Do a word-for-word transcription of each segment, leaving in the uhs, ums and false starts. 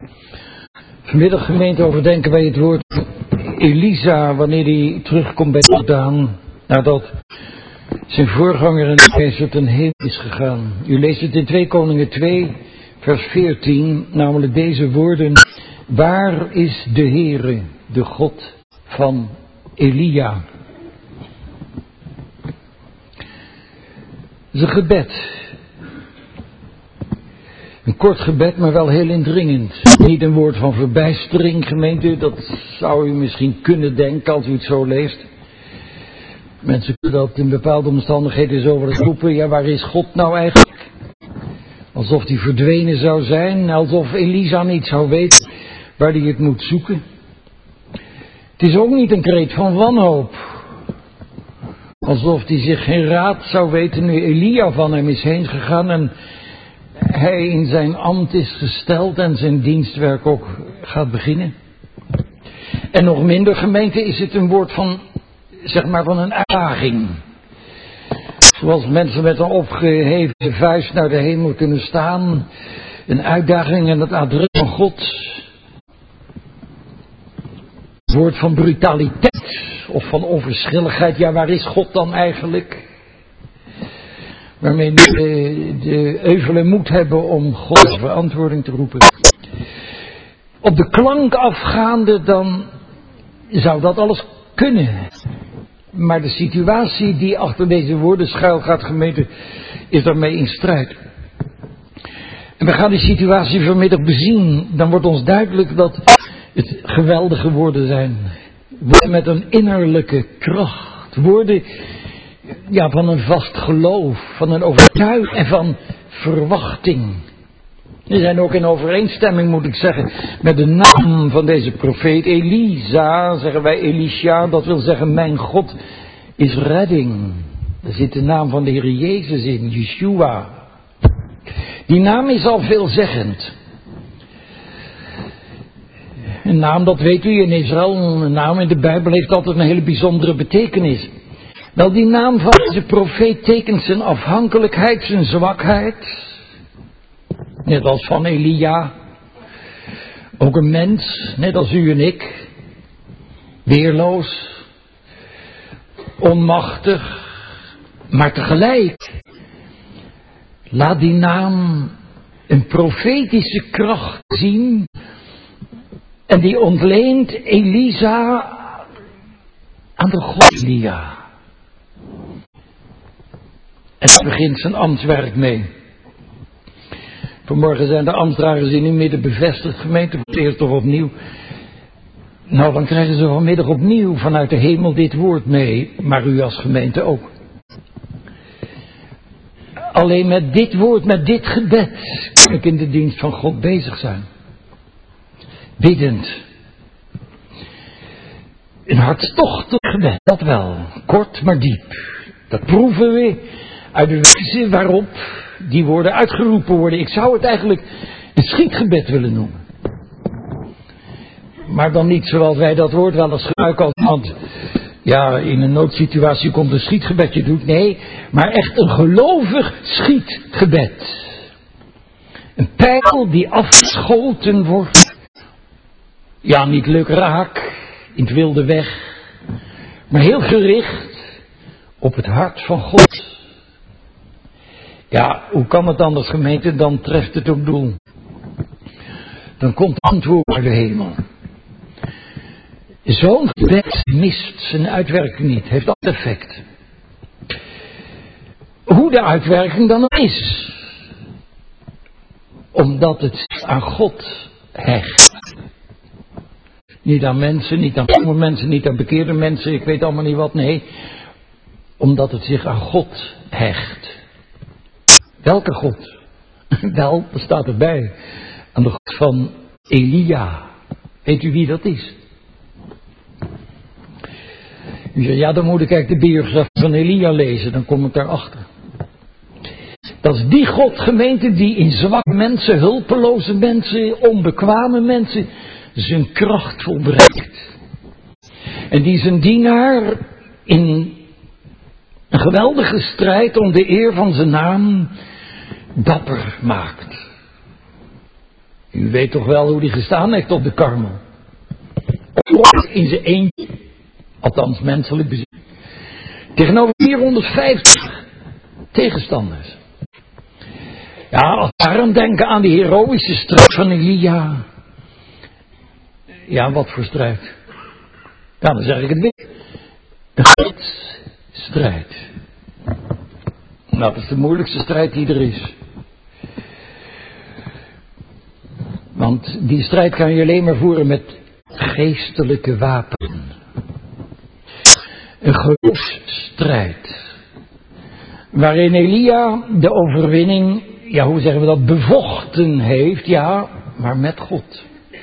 Vanmiddag gemeente overdenken wij het woord Elisa wanneer hij terugkomt bij de Jordaan nadat zijn voorganger in de ten hemel is gegaan. U leest het in twee Koningen twee vers veertien, namelijk deze woorden: waar is de Heere, de God van Elia? Het is een gebed. Een kort gebed, maar wel heel indringend. Niet een woord van verbijstering, gemeente. Dat zou u misschien kunnen denken als u het zo leest. Mensen kunnen dat in bepaalde omstandigheden zo willen roepen. Ja, waar is God nou eigenlijk? Alsof hij verdwenen zou zijn. Alsof Elisa niet zou weten waar hij het moet zoeken. Het is ook niet een kreet van wanhoop. Alsof hij zich geen raad zou weten nu Elia van hem is heen gegaan en hij in zijn ambt is gesteld en zijn dienstwerk ook gaat beginnen. En nog minder, gemeente, is het een woord van, zeg maar, van een uitdaging. Zoals mensen met een opgeheven vuist naar de hemel kunnen staan. Een uitdaging en het adres van God. Een woord van brutaliteit of van onverschilligheid. Ja, waar is God dan eigenlijk? Waarmee de, de euvelen moed hebben om God verantwoording te roepen. Op de klank afgaande, dan zou dat alles kunnen. Maar de situatie die achter deze woorden schuil gaat, gemeente, is daarmee in strijd. En we gaan die situatie vanmiddag bezien. Dan wordt ons duidelijk dat het geweldige woorden zijn. Woorden met een innerlijke kracht. Woorden, ja, van een vast geloof, van een overtuiging en van verwachting. Die zijn ook in overeenstemming, moet ik zeggen, met de naam van deze profeet Elisa, zeggen wij Elisha, dat wil zeggen mijn God is redding. Daar zit de naam van de Heer Jezus in, Yeshua. Die naam is al veelzeggend. Een naam, dat weet u in Israël, een naam in de Bijbel heeft altijd een hele bijzondere betekenis. Wel, die naam van deze profeet tekent zijn afhankelijkheid, zijn zwakheid. Net als van Elia. Ook een mens, net als u en ik. Weerloos. Onmachtig. Maar tegelijk laat die naam een profetische kracht zien. En die ontleent Elisa aan de God Elia. En daar begint zijn ambtswerk mee. Vanmorgen zijn de ambtsdragers in uw midden bevestigd, gemeente, voor het eerst toch opnieuw. Nou, dan krijgen ze vanmiddag opnieuw vanuit de hemel dit woord mee, maar u als gemeente ook. Alleen met dit woord, met dit gebed, kan ik in de dienst van God bezig zijn. Biddend. Een hartstochtelijk gebed, dat wel. Kort maar diep. Dat proeven we uit de wijze waarop die woorden uitgeroepen worden. Ik zou het eigenlijk een schietgebed willen noemen. Maar dan niet zoals wij dat woord wel eens gebruiken als iemand, ja, in een noodsituatie komt een schietgebedje doet. Nee, maar echt een gelovig schietgebed. Een pijl die afgeschoten wordt. Ja, niet leuk raak, in het wilde weg. Maar heel gericht op het hart van God. Ja, hoe kan het anders, gemeente? Dan treft het ook doel. Dan komt antwoord uit de hemel. Zo'n gebed mist zijn uitwerking niet, heeft dat effect. Hoe de uitwerking dan is. Omdat het aan God hecht. Niet aan mensen, niet aan jonge mensen, niet aan bekeerde mensen, ik weet allemaal niet wat, nee. Omdat het zich aan God hecht. Welke God? Wel, er staat erbij. Aan de God van Elia. Weet u wie dat is? U zegt, ja, dan moet ik eigenlijk de biografie van Elia lezen, dan kom ik daarachter. Dat is die God, gemeente, die in zwakke mensen, hulpeloze mensen, onbekwame mensen zijn kracht volbrengt. En die zijn dienaar in een geweldige strijd om de eer van zijn naam dapper maakt. U weet toch wel hoe die gestaan heeft op de Karmel. In zijn eentje, althans menselijk bezien, tegenover vierhonderdvijftig tegenstanders. Ja, als we daarom denken aan die heroïsche strijd van Elia. Ja, wat voor strijd? Ja, dan zeg ik het weer. Een strijd. Nou, dat is de moeilijkste strijd die er is. Want die strijd kan je alleen maar voeren met geestelijke wapen. Een geloofsstrijd. Waarin Elia de overwinning, ja hoe zeggen we dat, bevochten heeft, ja, maar met God.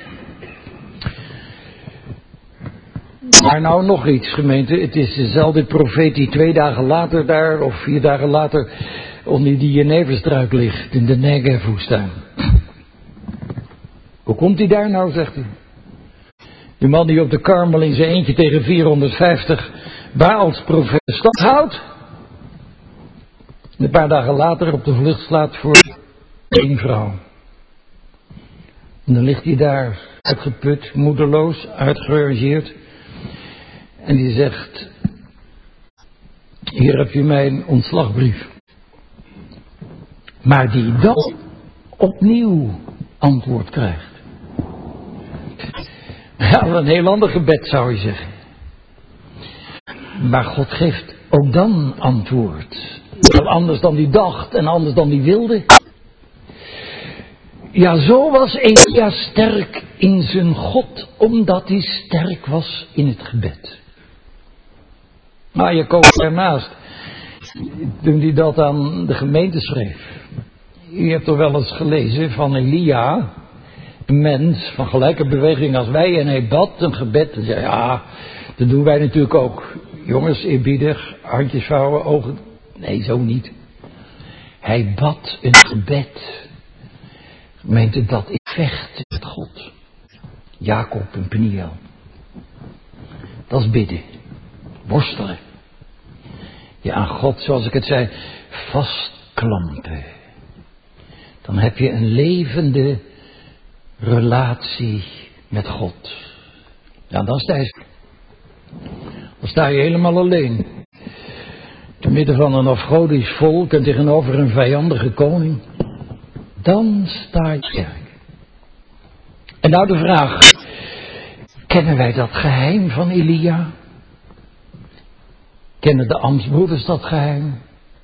Maar nou nog iets, gemeente. Het is dezelfde profeet die twee dagen later daar, of vier dagen later, onder die jeneverstruik ligt, in de Negev-woestijn. Hoe komt hij daar nou, zegt hij? Die man die op de Karmel in zijn eentje tegen vierhonderdvijftig Baals profeet stand houdt. Een paar dagen later op de vlucht slaat voor één vrouw. En dan ligt hij daar, uitgeput, moedeloos, uitgerangeerd. En die zegt, hier heb je mijn ontslagbrief. Maar die dan opnieuw antwoord krijgt. Ja, een heel ander gebed zou je zeggen. Maar God geeft ook dan antwoord. Heel anders dan die dacht en anders dan die wilde. Ja, zo was Elia sterk in zijn God, omdat hij sterk was in het gebed. Maar Jacobus daarnaast, toen hij dat aan de gemeente schreef. U hebt toch wel eens gelezen van Elia, een mens van gelijke beweging als wij, en hij bad een gebed. En zei, ja, dat doen wij natuurlijk ook. Jongens, eerbiedig, handjes vouwen, ogen. Nee, zo niet. Hij bad een gebed. Gemeente, dat ik vecht met God. Jacob en Peniel. Dat is bidden. Worstelen. Je aan God, zoals ik het zei, vastklampen. Dan heb je een levende relatie met God. Ja, dan sta je, dan sta je helemaal alleen. Te midden van een afgodisch volk en tegenover een vijandige koning. Dan sta je sterk. En nou de vraag. Kennen wij dat geheim van Elia? Kennen de ambtsbroeders dat geheim?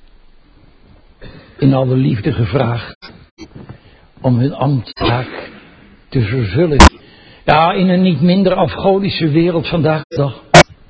In alle liefde gevraagd. Om hun ambtstaak te vervullen. Ja, in een niet minder afgodische wereld vandaag de dag.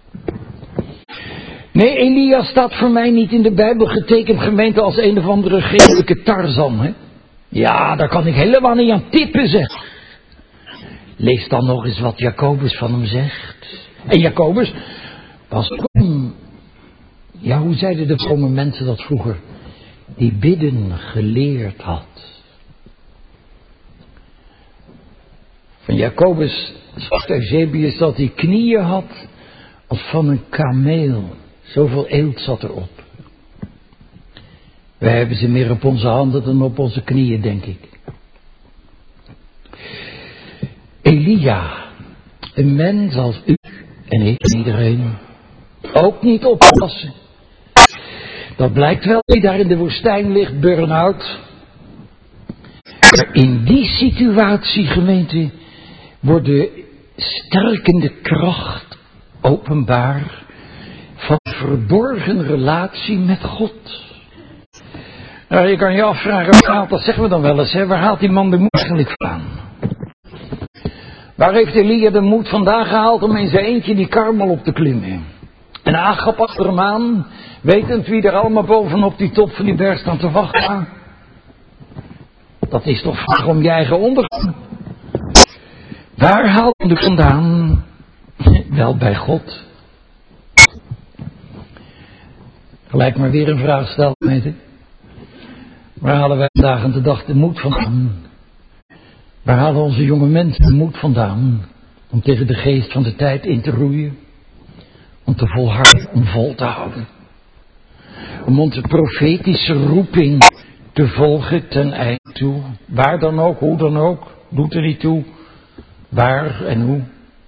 Nee, Elia staat voor mij niet in de Bijbel getekend, gemeente, als een of andere geestelijke Tarzan, hè? Ja, daar kan ik helemaal niet aan tippen, zeg. Lees dan nog eens wat Jacobus van hem zegt. En Jacobus was toen, ja, hoe zeiden de vrome mensen dat vroeger? Die bidden geleerd had. Van Jacobus zegt Eusebius dat hij knieën had als van een kameel. Zoveel eelt zat erop. Wij hebben ze meer op onze handen dan op onze knieën, denk ik. Elia, een mens als u en ik en iedereen, ook niet oppassen. Dat blijkt wel, die daar in de woestijn ligt, burn-out. Maar in die situatie, gemeente, wordt de sterkende kracht openbaar van verborgen relatie met God. Nou, je kan je afvragen, waar haalt, dat zeggen we dan wel eens, hè? Waar haalt die man de moed eigenlijk vandaan? Waar heeft Elia de moed vandaan gehaald om in zijn eentje die Karmel op te klimmen? En Agab achter hem aan, wetend wie er allemaal bovenop die top van die berg staan te wachten. Dat is toch vraag om je eigen ondergang. Waar haalt hij de vandaan? Wel bij God. Gelijk maar weer een vraag stellen, weet je. Waar halen wij vandaag aan de dag de moed vandaan? Waar halen onze jonge mensen de moed vandaan? Om tegen de geest van de tijd in te roeien. Om te volharden, om vol te houden. Om onze profetische roeping te volgen ten einde toe. Waar dan ook, hoe dan ook. doet er niet toe waar en hoe.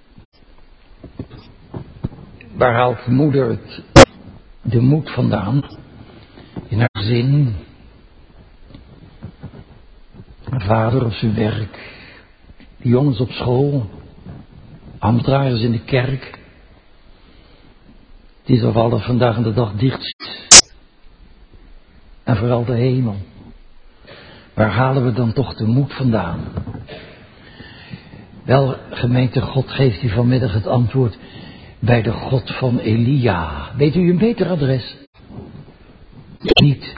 Waar haalt de moeder het, de moed vandaan? In haar gezin. Haar vader op zijn werk. De jongens op school. Ambtenaren in de kerk. Het is of alles vandaag de dag dicht zit. En vooral de hemel. Waar halen we dan toch de moed vandaan? Wel, gemeente, God geeft u vanmiddag het antwoord bij de God van Elia. Weet u een beter adres? Niet.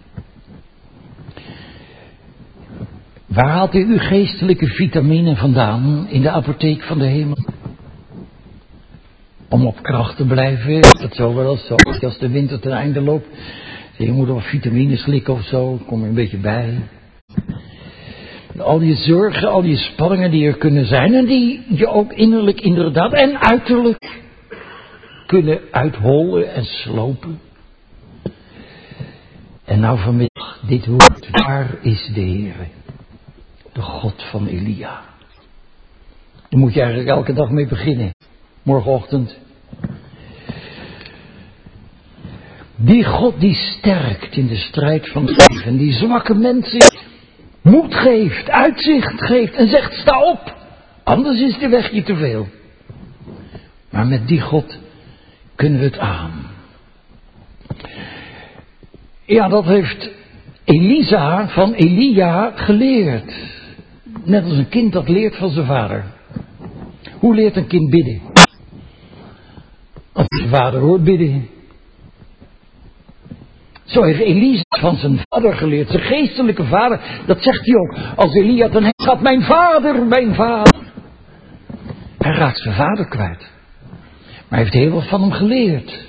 Waar haalt u uw geestelijke vitamine vandaan in de apotheek van de hemel? Om op kracht te blijven, dat zo wel eens zo. Als de winter ten einde loopt, je moet wel vitamines slikken of zo, kom je een beetje bij. Al die zorgen, al die spanningen die er kunnen zijn en die je ook innerlijk inderdaad en uiterlijk kunnen uithollen en slopen. En nou vanmiddag dit woord, waar is de Heer, de God van Elia? Daar moet je eigenlijk elke dag mee beginnen, morgenochtend. Die God die sterkt in de strijd van het leven, die zwakke mensen moed geeft, uitzicht geeft en zegt sta op, anders is de weg je te veel. Maar met die God kunnen we het aan. Ja, dat heeft Elisa van Elia geleerd. Net als een kind dat leert van zijn vader. Hoe leert een kind bidden? Als zijn vader hoort bidden. Zo heeft Elisa van zijn vader geleerd, zijn geestelijke vader. Dat zegt hij ook. Als Elia dan gaat mijn vader, mijn vader. Hij raakt zijn vader kwijt. Maar hij heeft heel wat van hem geleerd.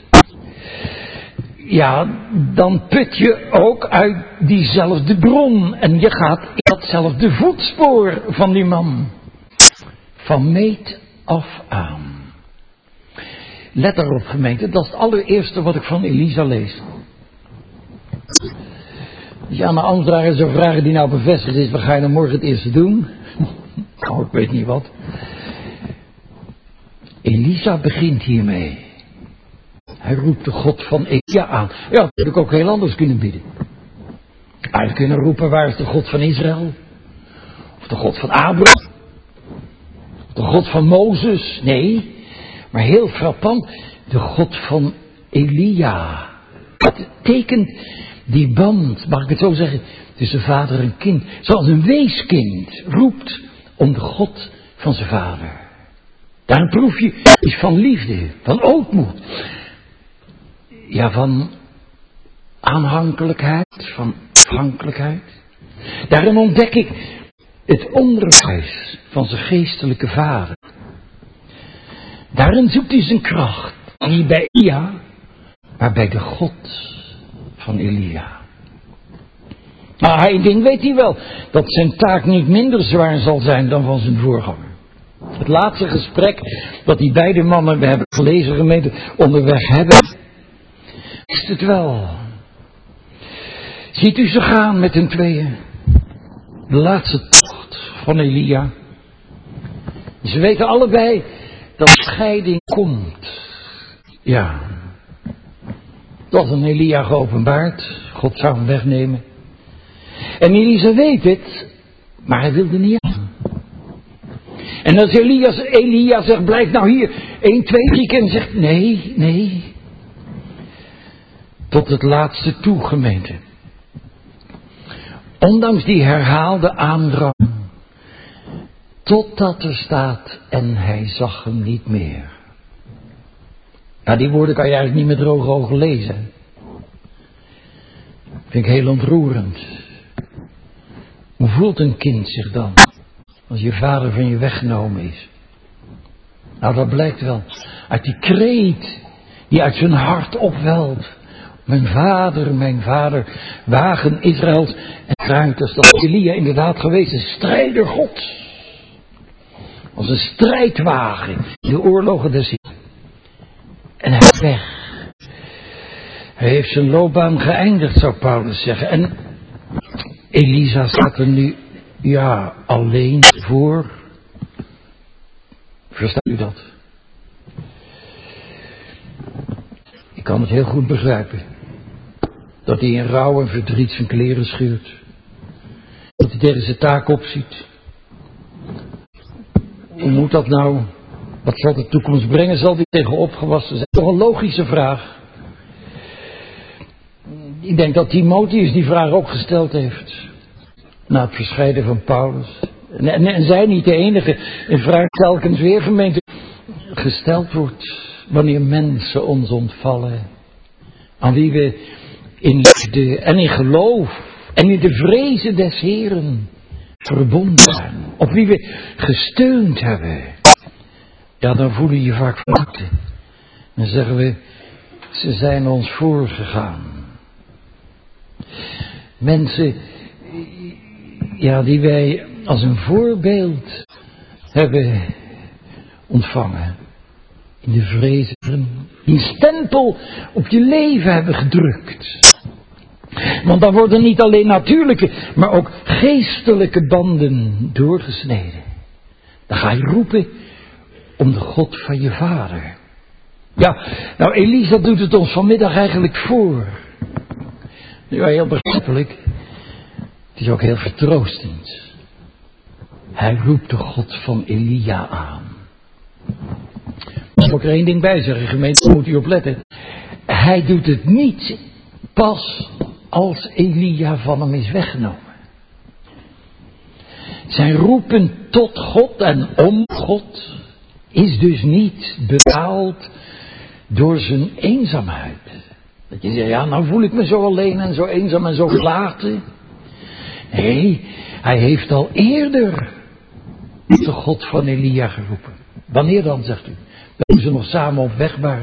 Ja, dan put je ook uit diezelfde bron. En je gaat in datzelfde voetspoor van die man. Van meet af aan. Let daarop, gemeente, dat is het allereerste wat ik van Elisa lees. Als je aan de ambtenaren zou vragen die nou bevestigd is, wat ga je dan morgen het eerste doen? Oh, ik weet niet wat. Elisa begint hiermee. Hij roept de God van Elia aan. Ja, dat had ik ook heel anders kunnen bidden. Hij had kunnen roepen, waar is de God van Israël? Of de God van Abraham? Of de God van Mozes? Nee, maar heel frappant, de God van Elia. Dat tekent die band, mag ik het zo zeggen, tussen vader en kind. Zoals een weeskind roept om de God van zijn vader. Daar proef je iets van liefde, van ootmoed. Ja, van aanhankelijkheid, van afhankelijkheid. Daarin ontdek ik het onderwijs van zijn geestelijke vader. Daarin zoekt hij zijn kracht. Niet bij Elia, maar bij de God van Elia. Maar één ding weet hij wel, dat zijn taak niet minder zwaar zal zijn dan van zijn voorganger. Het laatste gesprek dat die beide mannen, we hebben gelezen gemeente, onderweg hebben, is het wel. Ziet u ze gaan met hun tweeën. De laatste tocht van Elia. Ze weten allebei dat scheiding komt. Ja. Dat is aan Elia geopenbaard. God zou hem wegnemen. En Elisa weet het, maar hij wilde niet aan. En als Elias, Elia zegt, blijf nou hier, één, twee, drie keer, en zegt, nee, nee. Tot het laatste toe, gemeente. Ondanks die herhaalde aandrang. Totdat er staat, en hij zag hem niet meer. Nou, die woorden kan je eigenlijk niet met droge ogen lezen. Vind ik heel ontroerend. Hoe voelt een kind zich dan? Als je vader van je weggenomen is. Nou, dat blijkt wel. Uit die kreet die uit zijn hart opwelt. Mijn vader, mijn vader, wagen Israëls en ruiters. Dat is Elia inderdaad geweest, een strijder Gods. Als een strijdwagen in de oorlogen des Heeren. En hij is weg. Hij heeft zijn loopbaan geëindigd, zou Paulus zeggen. En Elisa staat er nu ja, alleen voor. Verstaat u dat? Ik kan het heel goed begrijpen. Dat hij in rouw en verdriet zijn kleren scheurt. Dat hij tegen zijn taak opziet. Hoe moet dat nou? Wat zal de toekomst brengen? Zal die tegen opgewassen zijn? Toch een logische vraag. Ik denk dat Timotheus die vraag ook gesteld heeft. Na het verscheiden van Paulus. En, en, en zij niet de enige. Een vraag telkens weer gemeente gesteld wordt. Wanneer mensen ons ontvallen. Aan wie we in liefde en in geloof en in de vrezen des Heren verbonden zijn. Op wie we gesteund hebben. Ja, dan voel je je vaak verlaten. Dan zeggen we, ze zijn ons voorgegaan. Mensen, ja, die wij als een voorbeeld hebben ontvangen. In de vrezen, die een stempel op je leven hebben gedrukt. Want dan worden niet alleen natuurlijke, maar ook geestelijke banden doorgesneden. Dan ga je roepen om de God van je vader. Ja, nou Elisa doet het ons vanmiddag eigenlijk voor. Ja, heel begrijpelijk. Het is ook heel vertroostend. Hij roept de God van Elia aan. Ik moet er één ding bij zeggen, gemeente, moet u opletten. Hij doet het niet pas als Elia van hem is weggenomen. Zijn roepen tot God en om God is dus niet bepaald door zijn eenzaamheid. Dat je zegt, ja, nou voel ik me zo alleen en zo eenzaam en zo verlaten. Nee, hij heeft al eerder de God van Elia geroepen. Wanneer dan, zegt u? Toen ze nog samen op weg waren.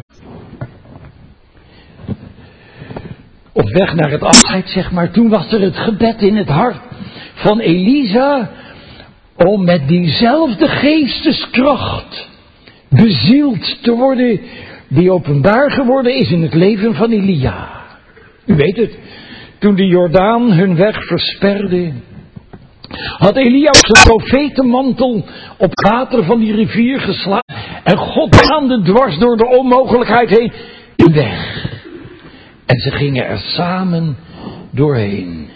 Op weg naar het afscheid, zeg maar. Toen was er het gebed in het hart van Elisa om met diezelfde geesteskracht bezield te worden die openbaar geworden is in het leven van Elia. U weet het, toen de Jordaan hun weg versperde, had Elia zijn profetenmantel op het water van die rivier geslagen en God baande dwars door de onmogelijkheid heen de weg. En ze gingen er samen doorheen.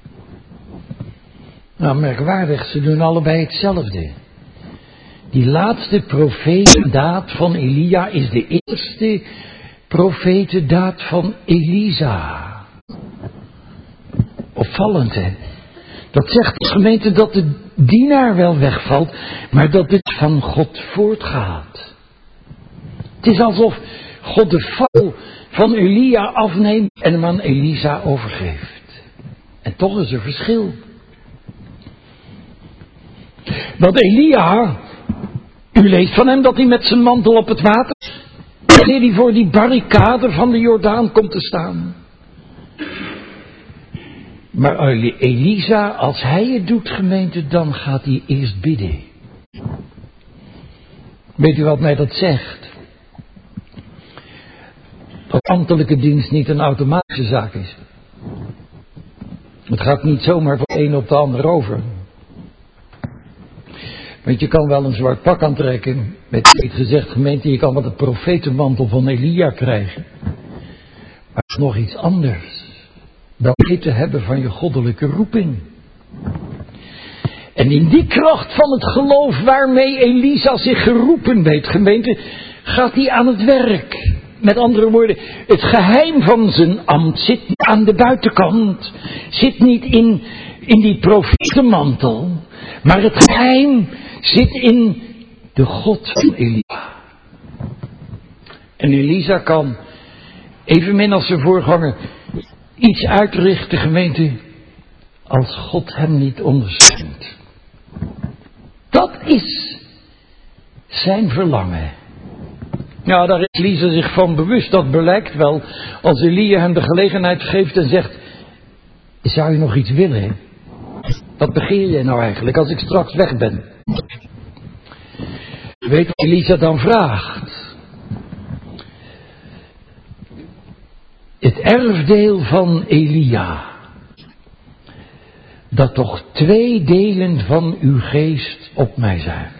Nou, merkwaardig, ze doen allebei hetzelfde. Die laatste profetendaad van Elia is de eerste profetendaad van Elisa. Opvallend, hè? Dat zegt de gemeente dat de dienaar wel wegvalt, maar dat het van God voortgaat. Het is alsof God de val van Elia afneemt en hem aan Elisa overgeeft. En toch is er verschil. Want Elia, u leest van hem dat hij met zijn mantel op het water, wanneer hij voor die barricade van de Jordaan komt te staan. Maar Elisa, als hij het doet, gemeente, dan gaat hij eerst bidden. Weet u wat mij dat zegt? Dat ambtelijke dienst niet een automatische zaak is. Het gaat niet zomaar van de een op de ander over. Want je kan wel een zwart pak aantrekken. Met iets gezegd, gemeente, je kan wat de profetenmantel van Elia krijgen. Maar het is nog iets anders. Dan weten hebben van je goddelijke roeping. En in die kracht van het geloof waarmee Elisa zich geroepen weet, gemeente, gaat hij aan het werk. Met andere woorden, het geheim van zijn ambt zit niet aan de buitenkant. Zit niet in, in die profetenmantel. Maar het geheim zit in de God van Elia. En Elisa kan, evenmin als zijn voorganger, iets uitrichten, gemeente, als God hem niet ondersteunt. Dat is zijn verlangen. Ja, daar is Elisa zich van bewust. Dat blijkt wel als Elia hem de gelegenheid geeft en zegt, zou je nog iets willen? Wat begeer je nou eigenlijk als ik straks weg ben? Weet wat Elisa dan vraagt? Het erfdeel van Elia. dat toch twee delen van uw geest op mij zijn.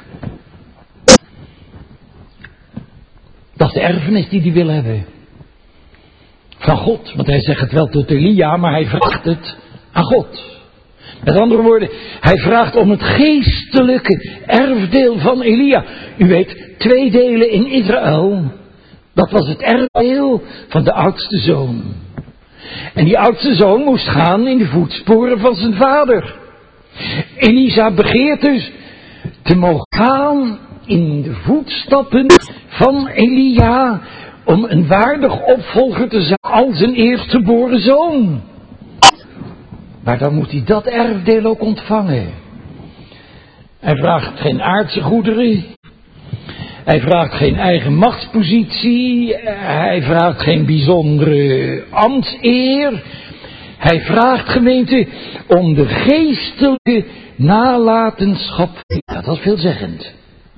Dat is de erfenis die hij wil hebben. Van God, want hij zegt het wel tot Elia, maar hij vraagt het aan God. Met andere woorden, hij vraagt om het geestelijke erfdeel van Elia. U weet, twee delen in Israël. Dat was het erfdeel van de oudste zoon. En die oudste zoon moest gaan in de voetsporen van zijn vader. Elisa begeert dus te mogen gaan in de voetstappen van Elia, om een waardig opvolger te zijn als zijn eerstgeboren zoon. Maar dan moet hij dat erfdeel ook ontvangen. Hij vraagt geen aardse goederen. Hij vraagt geen eigen machtspositie. Hij vraagt geen bijzondere ambtseer. Hij vraagt, gemeente, om de geestelijke nalatenschap. Ja, dat is veelzeggend.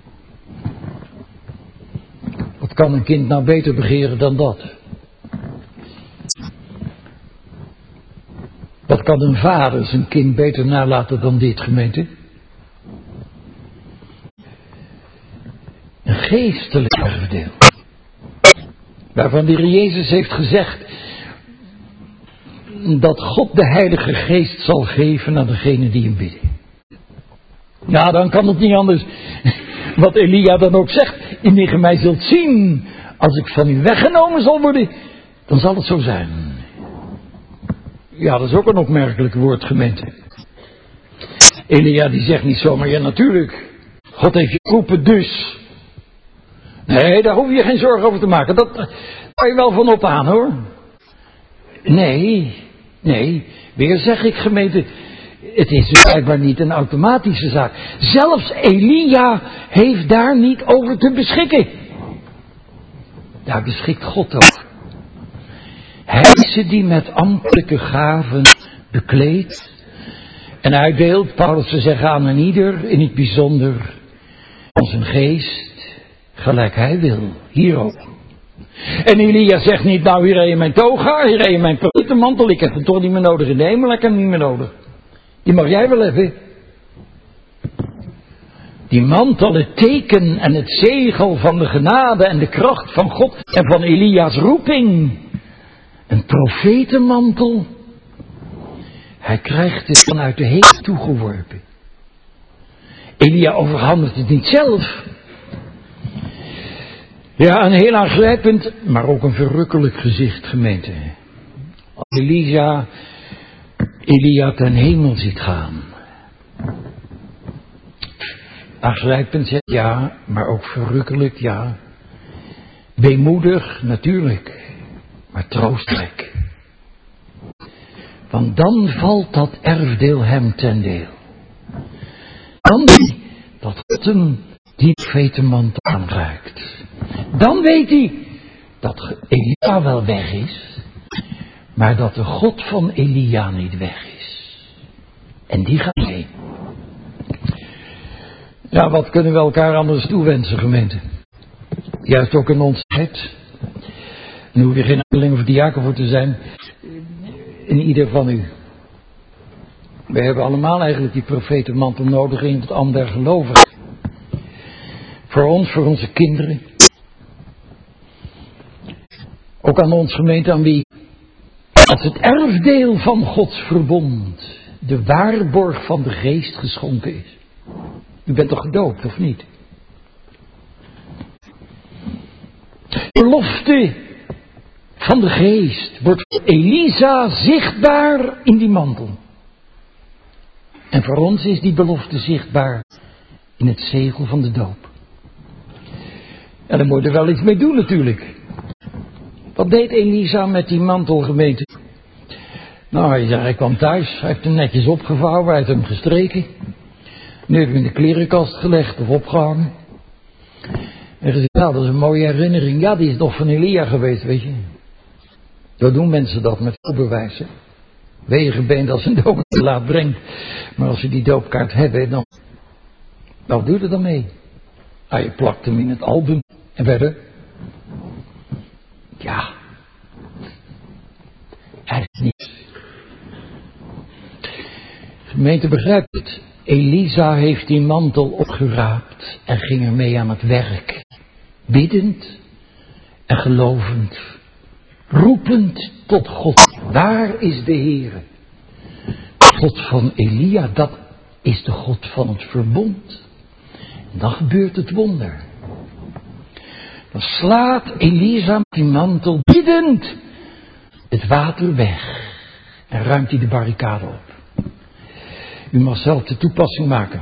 Wat kan een kind nou beter begeren dan dat? Wat kan een vader zijn kind beter nalaten dan dit, gemeente? Een geestelijk erfdeel. Waarvan de Heer Jezus heeft gezegd dat God de Heilige Geest zal geven aan degenen die hem bidden. Ja, dan kan het niet anders. Wat Elia dan ook zegt, indien ge mij zult zien, als ik van u weggenomen zal worden, dan zal het zo zijn. Ja, dat is ook een opmerkelijk woord, gemeente. Elia die zegt niet zomaar, ja natuurlijk, God heeft je geroepen dus. Nee, daar hoef je geen zorgen over te maken. Dat kan je wel van op aan, hoor. Nee, nee, weer zeg ik, gemeente, het is dus blijkbaar niet een automatische zaak. Zelfs Elia heeft daar niet over te beschikken. Daar beschikt God ook. Hij is ze die met ambtelijke gaven bekleedt. En hij deelt, Paulus te zeggen, aan een ieder, in het bijzonder, van zijn geest, gelijk hij wil. Hier ook. En Elia zegt niet, nou hier heb je mijn toga, hier heb je mijn profetenmantel, ik heb het toch niet meer nodig in de hemel, ik heb hem niet meer nodig. Die mag jij wel hebben. Die mantel, het teken en het zegel van de genade en de kracht van God en van Elia's roeping. Een profetenmantel. Hij krijgt het vanuit de hemel toegeworpen. Elia overhandigt het niet zelf. Ja, een heel aangrijpend, maar ook een verrukkelijk gezicht, gemeente. Als Elisa Elia ten hemel ziet gaan. Aangrijpend, ja, maar ook verrukkelijk, ja. Weemoedig, natuurlijk, maar troostrijk. Want dan valt dat erfdeel hem ten deel. Dan weet hij dat God hem die profetenmantel aanreikt. Dan weet hij dat Elia wel weg is, maar dat de God van Elia niet weg is. En die gaat heen. Ja, wat kunnen we elkaar anders toewensen, gemeente? Juist ook in onze tijd. En hoef je geen enkeling of diaken voor te zijn. In ieder van u. We hebben allemaal eigenlijk die profetenmantel nodig in het ambt der gelovigen. Voor ons, voor onze kinderen. Ook aan ons gemeente, aan wie als het erfdeel van Gods verbond de waarborg van de geest geschonken is. U bent toch gedoopt, of niet? De belofte van de geest wordt voor Elisa zichtbaar in die mantel. En voor ons is die belofte zichtbaar in het zegel van de doop. En daar moet je er wel iets mee doen natuurlijk. Wat deed Elisa met die mantel, gemeente? Nou, hij zei, hij kwam thuis, hij heeft hem netjes opgevouwen, hij heeft hem gestreken. Nu heeft hij hem in de klerenkast gelegd of opgehangen. En gezegd, nou, dat is een mooie herinnering. Ja, die is nog van Elia geweest, weet je. Zo doen mensen dat met veel bewijs, hè. Wegenbeend als een doop te laat brengt. Maar als ze die doopkaart hebben, dan... Wat doe je er dan mee? Ah, je plakt hem in het album. En verder? Ja. Eigenlijk niet. Gemeente, begrijpt het. Elisa heeft die mantel opgeraapt en ging ermee aan het werk. Biddend en gelovend. Roepend tot God. Daar is de Heere. De God van Elia, dat is de God van het verbond. En dan gebeurt het wonder. Dan slaat Elisa met die mantel biddend het water weg. En ruimt hij de barricade op. U mag zelf de toepassing maken.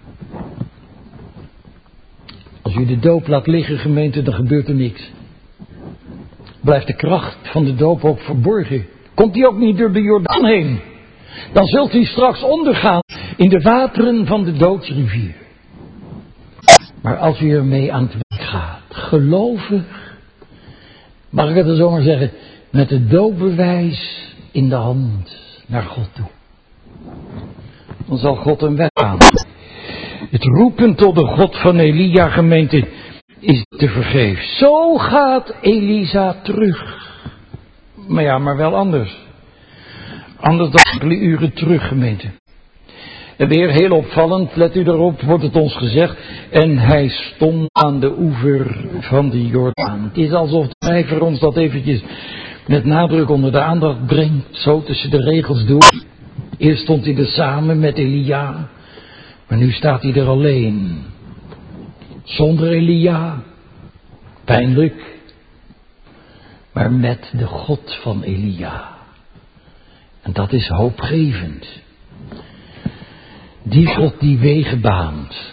Als u de doop laat liggen, gemeente, dan gebeurt er niks. Blijft de kracht van de doop ook verborgen. Komt die ook niet door de Jordaan heen. Dan zult u straks ondergaan in de wateren van de doodsrivier. Maar als u ermee aan het werk gaat, gelovig, mag ik het er zomaar zeggen, met het doopbewijs in de hand naar God toe. Dan zal God een weg aan. Het roepen tot de God van Elia, gemeente, is te vergeefs. Zo gaat Elisa terug. Maar ja, maar wel anders. Anders dan enkele uren terug, gemeente. En weer heel opvallend, let u erop, wordt het ons gezegd. En hij stond aan de oever van de Jordaan. Het is alsof de schrijver ons dat eventjes met nadruk onder de aandacht brengt. Zo tussen de regels door. Eerst stond hij er samen met Elia. Maar nu staat hij er alleen. Zonder Elia. Pijnlijk. Maar met de God van Elia. En dat is hoopgevend. Die God die wegen baant.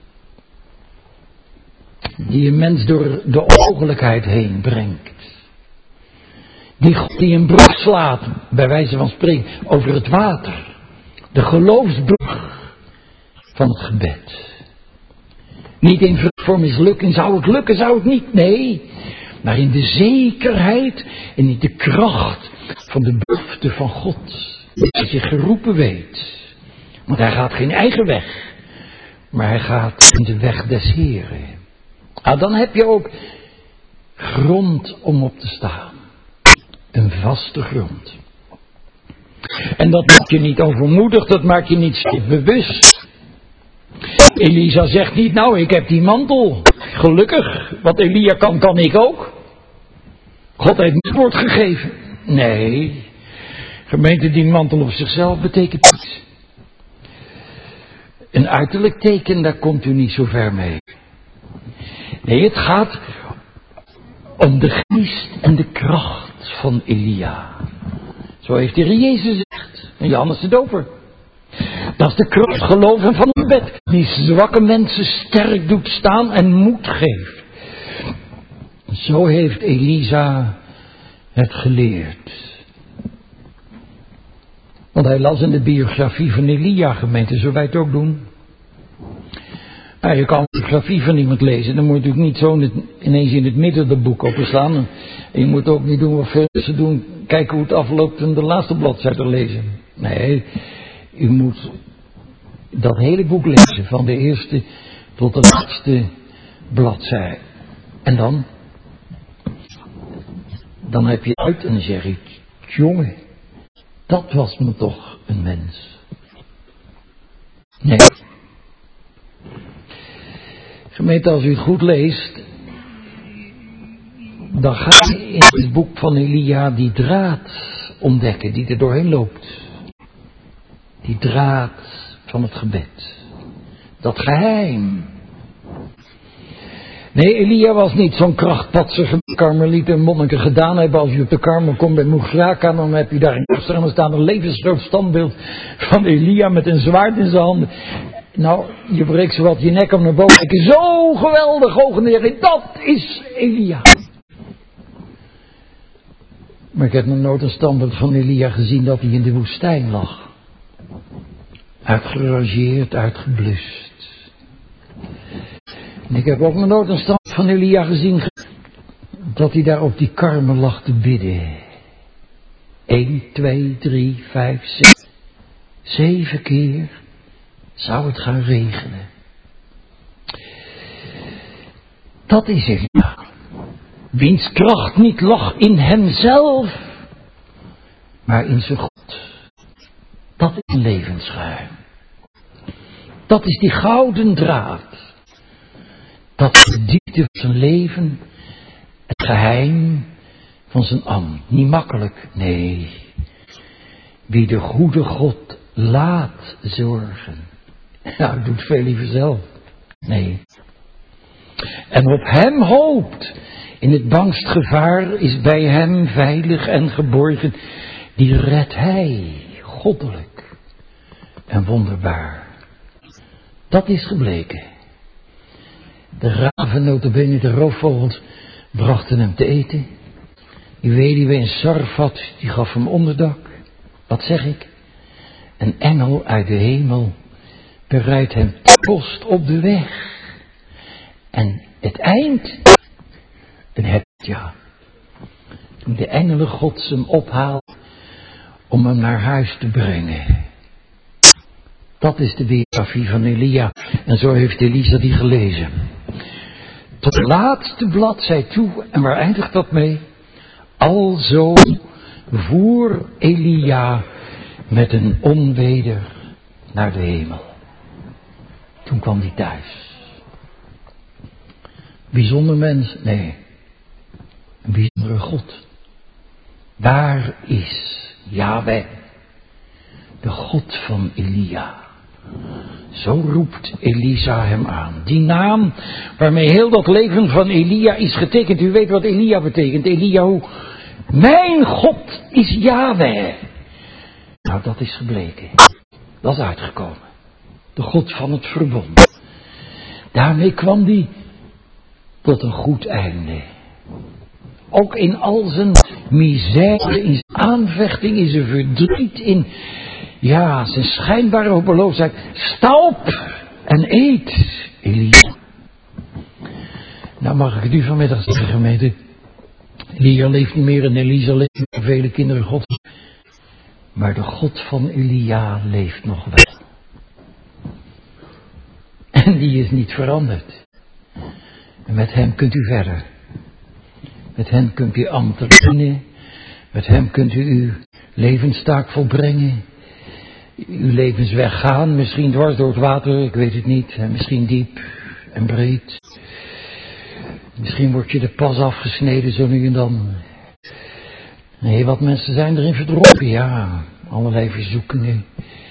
Die een mens door de onmogelijkheid heen brengt. Die God die een brug slaat, bij wijze van spreken, over het water. De geloofsbrug van het gebed. Niet in vrees voor mislukking, zou het lukken, zou het niet, nee. Maar in de zekerheid en in de kracht van de belofte van God. Dat je geroepen weet. Want hij gaat geen eigen weg. Maar hij gaat in de weg des Heren. Nou, dan heb je ook grond om op te staan. Een vaste grond. En dat maakt je niet overmoedig, dat maakt je niet bewust. Elisa zegt niet, nou ik heb die mantel. Gelukkig, wat Elia kan, kan ik ook. God heeft niet woord gegeven. Nee, gemeente, die mantel op zichzelf betekent niets. Een uiterlijk teken, daar komt u niet zo ver mee. Nee, het gaat om de geest en de kracht van Elia. Zo heeft de Heer Jezus gezegd. En Johannes de Doper. Dat is de kracht, geloven van het gebed. Die zwakke mensen sterk doet staan en moed geeft. Zo heeft Elisa het geleerd. Want hij las in de biografie van Elia, gemeente, zullen wij het ook doen? Nou, je kan de biografie van iemand lezen, dan moet je natuurlijk niet zo in het, ineens in het midden dat boek openslaan. En je moet ook niet doen wat veel mensen doen, kijken hoe het afloopt en de laatste bladzijde lezen. Nee, u moet dat hele boek lezen, van de eerste tot de laatste bladzijde. En dan? Dan heb je het uit en dan zeg je, jongen, dat was me toch een mens. Nee. Gemeente, als u het goed leest, dan ga je in het boek van Elia die draad ontdekken die er doorheen loopt. Die draad van het gebed. Dat geheim. Nee, Elia was niet zo'n krachtpatsige karmelieten monniken gedaan hebben. Als je op de Karmel komt bij Moegraka, dan heb je daar in Amsterdam staan een levensgroot standbeeld van Elia met een zwaard in zijn handen. Nou, je breekt zowat je nek om naar boven. Kijk, zo geweldig hoog neer. Dat is Elia. Maar ik heb nog nooit een standbeeld van Elia gezien dat hij in de woestijn lag. Uitgerangeerd, uitgeblust. En ik heb ook nog nooit een stand van Elia gezien dat hij daar op die Karmel lag te bidden. Eén, twee, drie, vijf, zes, zeven keer zou het gaan regenen. Dat is Elia. Wiens kracht niet lag in hemzelf, maar in zijn God. Dat is zijn levensgeheim. Dat is die gouden draad. Dat is de diepte van zijn leven. Het geheim van zijn ambt. Niet makkelijk, nee. Wie de goede God laat zorgen. Nou, doet veel liever zelf. Nee. En op hem hoopt. In het bangst gevaar is bij hem veilig en geborgen. Die redt hij, goddelijk en wonderbaar. Dat is gebleken. De raven, notabene de roofvogels, brachten hem te eten. Die weduwe in Sarfat, die gaf hem onderdak. Wat zeg ik? Een engel uit de hemel bereidt hem kost op de weg. En het eind, een het, ja. Toen de engelen Gods hem ophaalt om hem naar huis te brengen. Dat is de biografie van Elia. En zo heeft Elisa die gelezen. Tot het laatste bladzij toe. En waar eindigt dat mee? Alzo voer Elia met een onweder naar de hemel. Toen kwam hij thuis. Bijzonder mens? Nee. Een bijzondere God. Waar is Yahweh, de God van Elia? Zo roept Elisa hem aan. Die naam waarmee heel dat leven van Elia is getekend. U weet wat Elia betekent. Eliahu. Mijn God is Yahweh. Nou, dat is gebleken. Dat is uitgekomen. De God van het verbond. Daarmee kwam die tot een goed einde. Ook in al zijn misère, in zijn aanvechting, in zijn verdriet, in ja, zijn schijnbare hopeloosheid. Sta op en eet, Elia. Nou mag ik het u vanmiddag zeggen, gemeente. Elia leeft niet meer en Elisa leeft niet meer, vele kinderen God. Maar de God van Elia leeft nog wel. En die is niet veranderd. En met hem kunt u verder. Met hem kunt u ambt dienen. Met hem kunt u uw levenstaak volbrengen. Uw levensweg gaan. Misschien dwars door het water, ik weet het niet. En misschien diep en breed. Misschien wordt je de pas afgesneden zo nu en dan. Nee, wat mensen zijn erin verdronken. Ja, allerlei verzoekingen.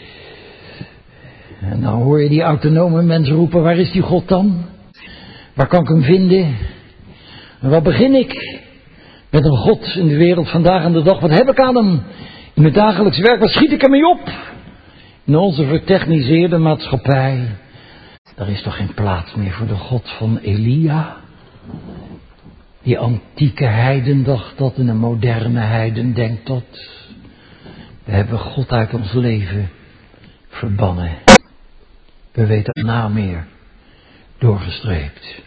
En dan hoor je die autonome mensen roepen, waar is die God dan? Waar kan ik hem vinden? En wat begin ik? Met een God in de wereld vandaag en de dag. Wat heb ik aan hem? In mijn dagelijks werk, wat schiet ik ermee op? In onze vertechniseerde maatschappij. Daar is toch geen plaats meer voor de God van Elia? Die antieke heiden dacht dat en een moderne heiden denkt dat. We hebben God uit ons leven verbannen. We weten het na meer. Doorgestreept.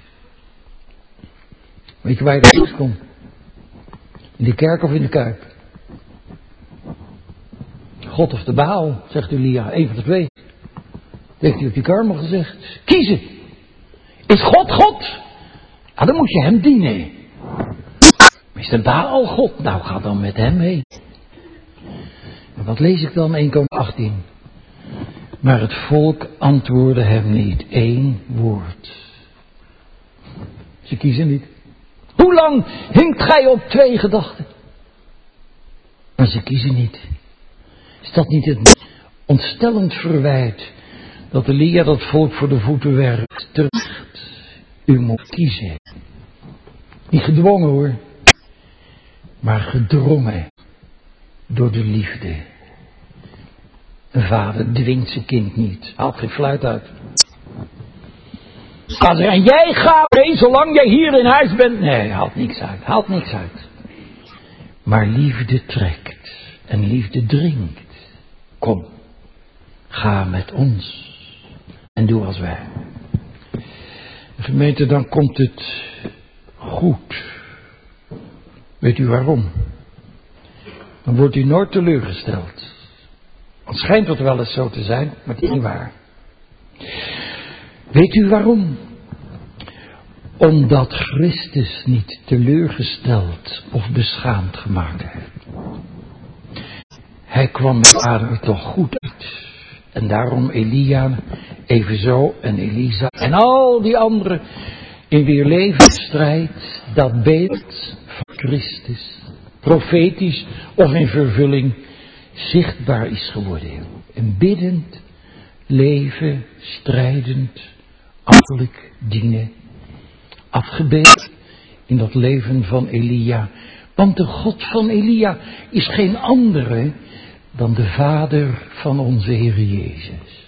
Weet je waar je dat komt? In de kerk of in de kuip? God of de Baal, zegt Elia. Een van de twee. Dat heeft hij op die karmel gezegd. Kiezen. Is God God? Ah, dan moet je hem dienen. Is de Baal God? Nou, ga dan met hem mee. En wat lees ik dan? één achttien. Maar het volk antwoordde hem niet één woord. Ze kiezen niet. Hoe lang hinkt gij op twee gedachten? Maar ze kiezen niet. Is dat niet het ontstellend verwijt dat Elia dat volk voor de voeten werpt? Terecht. U moet kiezen. Niet gedwongen hoor. Maar gedrongen. Door de liefde. Een vader dwingt zijn kind niet. Haalt geen fluit uit. Ga zeggen, en jij gaat mee zolang jij hier in huis bent. Nee, haalt niks uit. Haalt niks uit. Maar liefde trekt. En liefde dringt. Kom. Ga met ons. En doe als wij. Gemeente, dan komt het goed. Weet u waarom? Dan wordt u nooit teleurgesteld. Het schijnt dat wel eens zo te zijn, maar het is niet waar. Weet u waarom? Omdat Christus niet teleurgesteld of beschaamd gemaakt heeft. Hij kwam met vader toch goed uit. En daarom Elia, evenzo en Elisa en al die anderen in wier levensstrijd dat beeld van Christus, profetisch of in vervulling, zichtbaar is geworden. Een biddend leven, strijdend, ambtelijk dienen, afgebeeld in dat leven van Elia. Want de God van Elia is geen andere dan de Vader van onze Heer Jezus.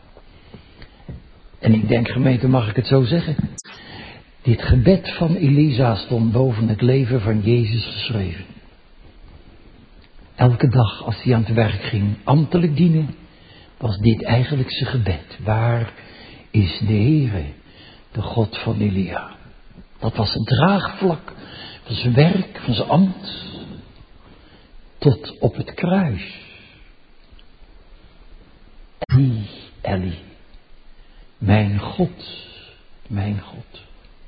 En ik denk, gemeente, mag ik het zo zeggen? Dit gebed van Elisa stond boven het leven van Jezus geschreven. Elke dag als hij aan het werk ging, ambtelijk dienen, was dit eigenlijk zijn gebed. Waar is de Heere, de God van Elia? Dat was het draagvlak van zijn werk, van zijn ambt, tot op het kruis. Eli, Eli, mijn God, mijn God.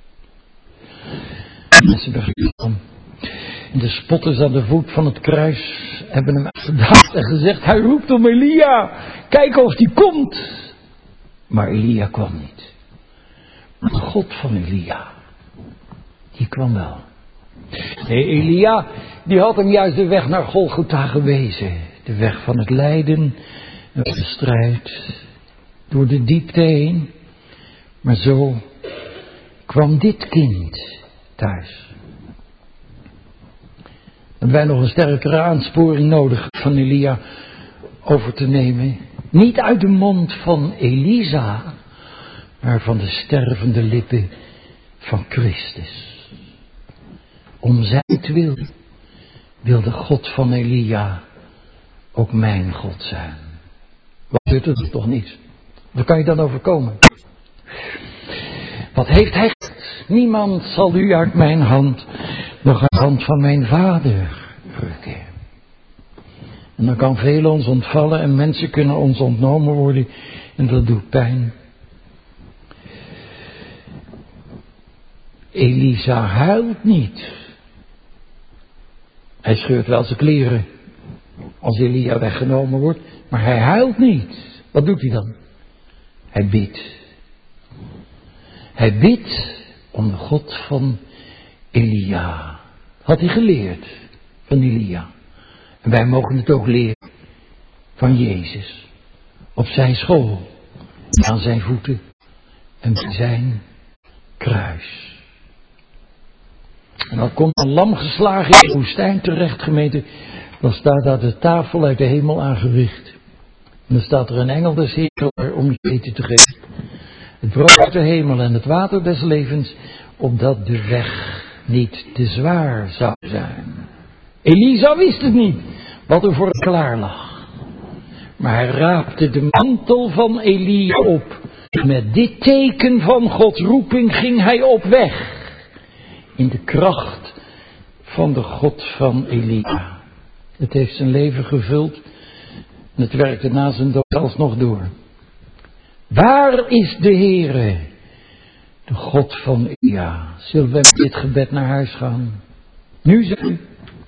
En de spotters aan de voet van het kruis hebben hem gedacht en gezegd, hij roept om Elia, kijk of die komt. Maar Elia kwam niet. Maar de God van Elia, die kwam wel. Nee, Elia, die had hem juist de weg naar Golgotha gewezen. De weg van het lijden en de strijd, door de diepte heen. Maar zo kwam dit kind thuis. Hebben wij nog een sterkere aansporing nodig van Elia over te nemen. Niet uit de mond van Elisa, maar van de stervende lippen van Christus. Om zijnentwil wil de God van Elia ook mijn God zijn. Wat doet het toch niet? Wat kan je dan overkomen? Wat heeft hij gezegd? Niemand zal u uit mijn hand, nog uit de hand van mijn vader rukken. En dan kan veel ons ontvallen en mensen kunnen ons ontnomen worden. En dat doet pijn. Elisa huilt niet. Hij scheurt wel zijn kleren als Elia weggenomen wordt. Maar hij huilt niet. Wat doet hij dan? Hij bidt. Hij bidt om de God van Elia. Had hij geleerd van Elia. En wij mogen het ook leren van Jezus. Op zijn school. Aan zijn voeten. En bij zijn kruis. En dan komt een lam geslagen in de woestijn terecht, gemeente. Dan staat daar de tafel uit de hemel aangericht. En dan staat er een engel des Heren om je eten te geven. Het brood uit de hemel en het water des levens, opdat de weg niet te zwaar zou zijn. Elisa wist het niet, wat er voor hem klaar lag. Maar hij raapte de mantel van Elia op. Met dit teken van Gods roeping ging hij op weg. In de kracht van de God van Elia. Het heeft zijn leven gevuld. En het werkte na zijn dood alsnog door. Waar is de Heere, de God van Elia? Zullen we met dit gebed naar huis gaan? Nu zegt u.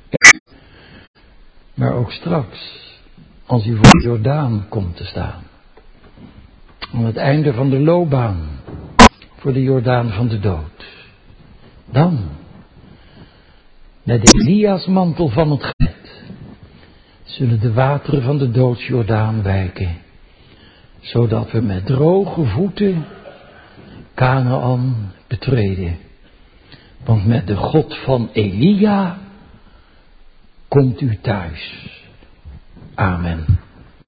Maar ook straks, als u voor de Jordaan komt te staan. Aan het einde van de loopbaan. Voor de Jordaan van de dood. Dan, met de Eliasmantel van het gebed, zullen de wateren van de doodsjordaan wijken, zodat we met droge voeten Kanaan betreden. Want met de God van Elia komt u thuis. Amen.